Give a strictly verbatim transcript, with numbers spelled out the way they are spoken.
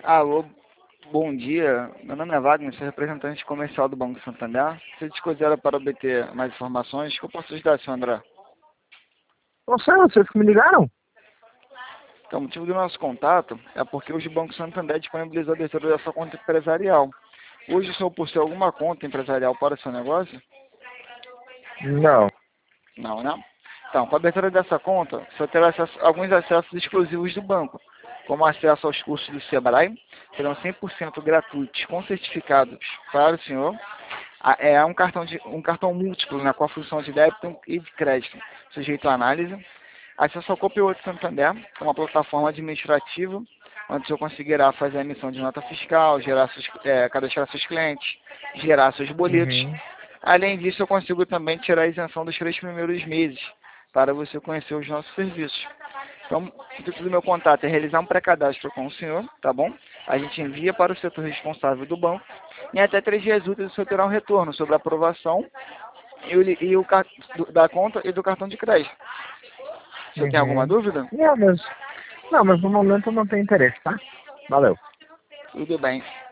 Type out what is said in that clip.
Alô, bom dia. Meu nome é Wagner, sou representante comercial do Banco Santander. Se te considera para obter mais informações, que eu posso ajudar, senhor André? Não sei, vocês que me ligaram? Então, o motivo do nosso contato é porque hoje o Banco Santander disponibilizou a abertura da sua conta empresarial. Hoje o senhor possui alguma conta empresarial para o seu negócio? Não. Não, né? Então, com a abertura dessa conta, o senhor terá acesso, alguns acessos exclusivos do banco, como acesso aos cursos do Sebrae, serão cem por cento gratuitos, com certificados para o senhor. Ah, É um cartão, de, um cartão múltiplo, né, com a função de débito e de crédito, sujeito à análise. Acesso ao Copilot Santander, uma plataforma administrativa, onde o senhor conseguirá fazer a emissão de nota fiscal, gerar seus, é, cadastrar seus clientes, gerar seus boletos. Uhum. Além disso, eu consigo também tirar a isenção dos três primeiros meses, para você conhecer os nossos serviços. Então, o intuito do meu contato é realizar um pré-cadastro com o senhor, tá bom? A gente envia para o setor responsável do banco. Em até três dias úteis, o senhor terá um retorno sobre a aprovação e o, li- e o car- do- da conta e do cartão de crédito. O senhor tem alguma Uhum. dúvida? Não, mas, não, mas no momento eu não tenho interesse, tá? Valeu. Tudo bem.